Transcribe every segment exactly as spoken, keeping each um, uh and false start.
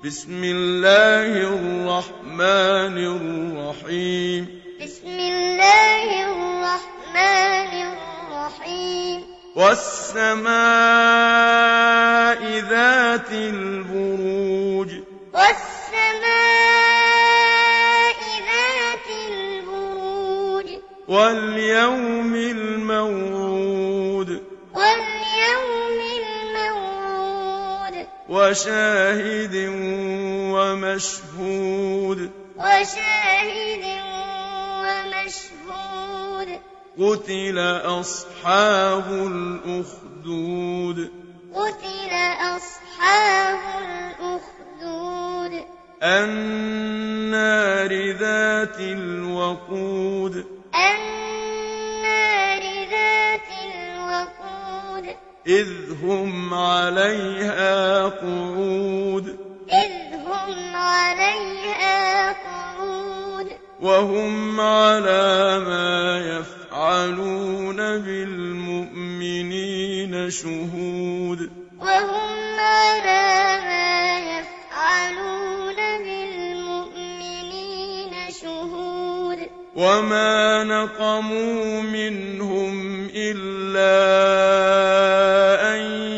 بسم الله الرحمن الرحيم بسم الله الرحمن الرحيم والسماء ذات البروج والسماء ذات البروج واليوم الموعود واليوم الموعود وشاهد ومشهود وشاهد ومشهود قتل أصحاب الأخدود قتل أصحاب الأخدود النار ذات الوقود النار ذات الوقود إذ هم عليها قعود إذ هم عليها قعود وهم على ما يفعلون بالمؤمنين شهود وهم على ما يفعلون بالمؤمنين شهود وما نقموا منهم إلا أن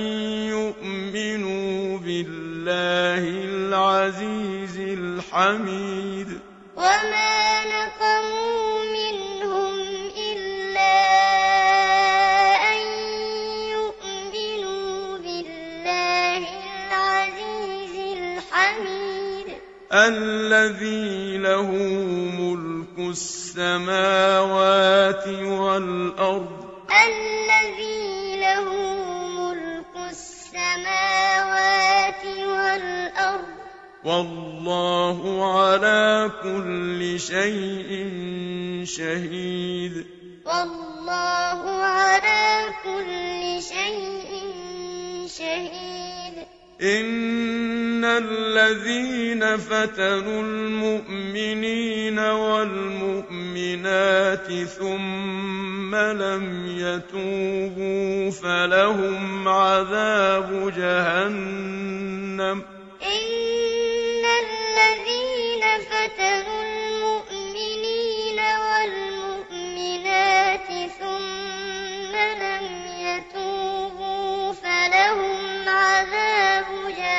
يؤمنوا بالله العزيز الحميد وما نقموا منهم إلا أن يؤمنوا بالله العزيز الحميد الذي له ملك السماوات والأرض الذي له ملك السماوات والأرض والله على كل شيء شهيد والله على كل شيء شهيد إن الذين فتنوا المؤمنين والمؤمنات ثم لم يتوبوا فلهم عذاب جهنم إن الذين فتنوا المؤمنين والمؤمنات ثم لم يتوبوا فلهم عذاب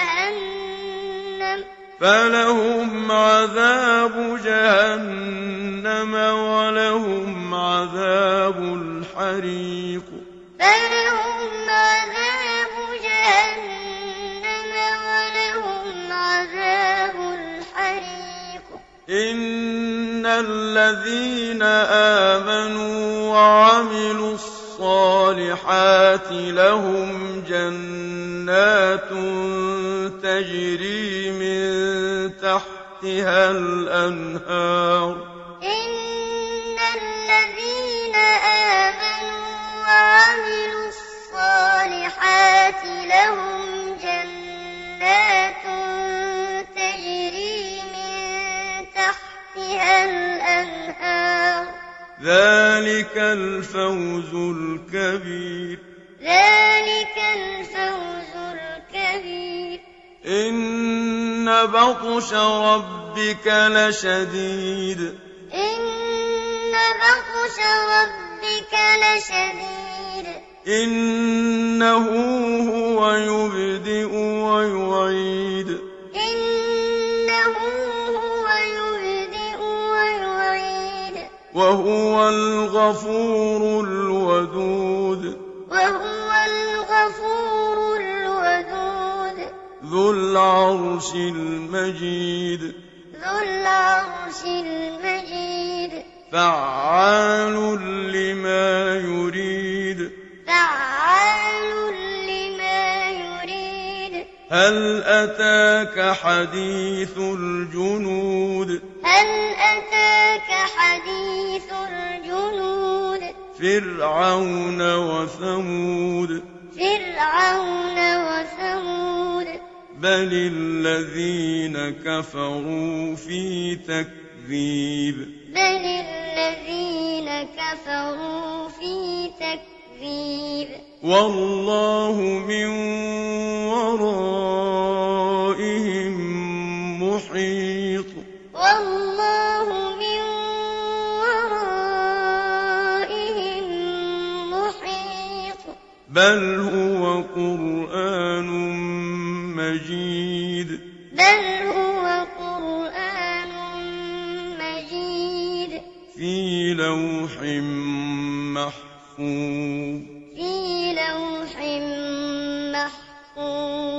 جهنم فلهم عذاب جهنم ولهم عذاب الحريق فلهم عذاب جهنم ولهم عذاب الحريق إن الذين آمنوا وعملوا الصالحات لهم جنات تجري من تحتها الأنهار إن الذين آمنوا وعملوا الصالحات لهم جنات تجري من تحتها الأنهار ذلك الفوز الكبير ذلك الفوز الكبير إن بطش ربك لشديد إن بطش ربك لشديد إنه هو يبدئ ويعيد إنه هو يبدئ ويعيد وهو الغفور الودود وهو الغفور الودود ذو العرش المجيد ذو العرش المجيد فعال لما يريد فعال لما يريد هل أتاك حديث الجنود هل أتاك حديث الجنود فرعون وثمود فرعون وثمود بل الذين كفروا في تكذيب بل الذين كفروا في تكذيب والله من ورائهم محيط والله من ورائهم محيط بل هو قرآن مجيد بل هو قرآن مجيد في لوح محفوظ في لوح محفوظ